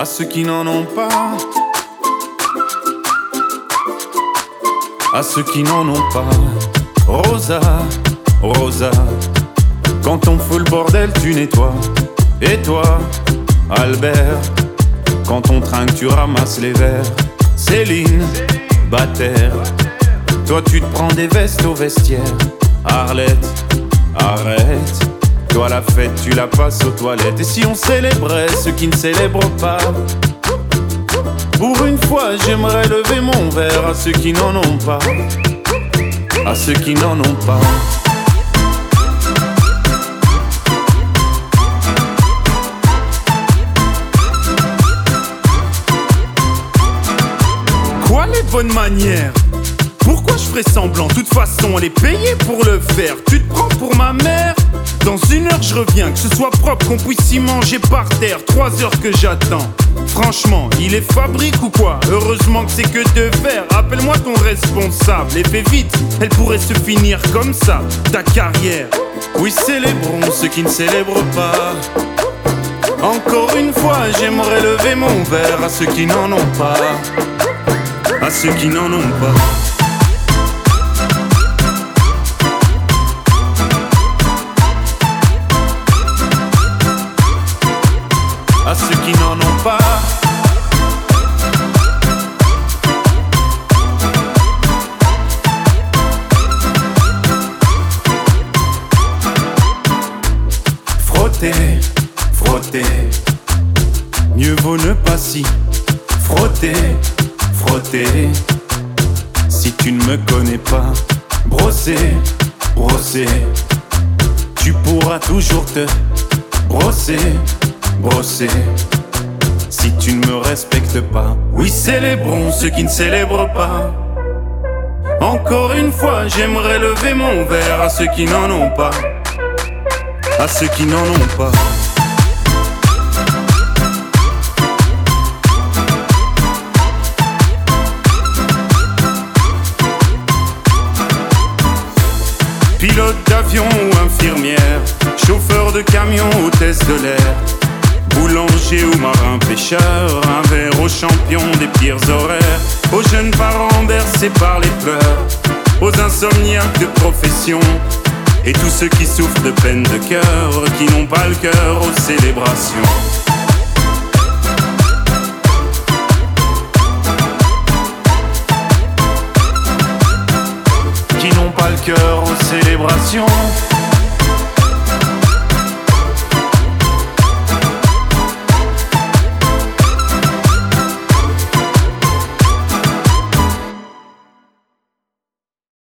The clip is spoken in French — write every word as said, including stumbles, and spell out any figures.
à ceux qui n'en ont pas, à ceux qui n'en ont pas. Rosa, Rosa, quand on fout le bordel tu nettoies. Et toi, Albert, quand on trinque tu ramasses les verres. Céline, Bataire, toi tu te prends des vestes au vestiaire. Arlette, arrête, toi la fête tu la passes aux toilettes. Et si on célébrait ceux qui ne célèbrent pas, pour une fois j'aimerais lever mon verre à ceux qui n'en ont pas, à ceux qui n'en ont pas. Quoi les bonnes manières? Pourquoi je ferais semblant? De toute façon elle est payée pour le faire. Tu te prends pour ma mère? Dans une heure je reviens, que ce soit propre, qu'on puisse y manger par terre. Trois heures que j'attends. Franchement, il est fabrique ou quoi? Heureusement que c'est que de faire. Appelle-moi ton responsable et fais vite, elle pourrait se finir comme ça, ta carrière. Oui, célébrons ceux qui ne célèbrent pas. Encore une fois, j'aimerais lever mon verre à ceux qui n'en ont pas, à ceux qui n'en ont pas. À ceux qui n'en ont pas. Frotter, frotter, mieux vaut ne pas s'y frotter, frotter. Si tu ne me connais pas, brosser, brosser, tu pourras toujours te brosser, brosser. Si tu ne me respectes pas, oui, célébrons ceux qui ne célèbrent pas. Encore une fois, j'aimerais lever mon verre à ceux qui n'en ont pas, à ceux qui n'en ont pas. Pilote d'avion ou infirmière, chauffeur de camion, hôtesse de l'air, boulanger ou marin pêcheur, un verre aux champions des pires horaires, aux jeunes parents bercés par les pleurs, aux insomniaques de profession, et tous ceux qui souffrent de peine de cœur, qui n'ont pas le cœur aux célébrations. Qui n'ont pas le cœur aux célébrations.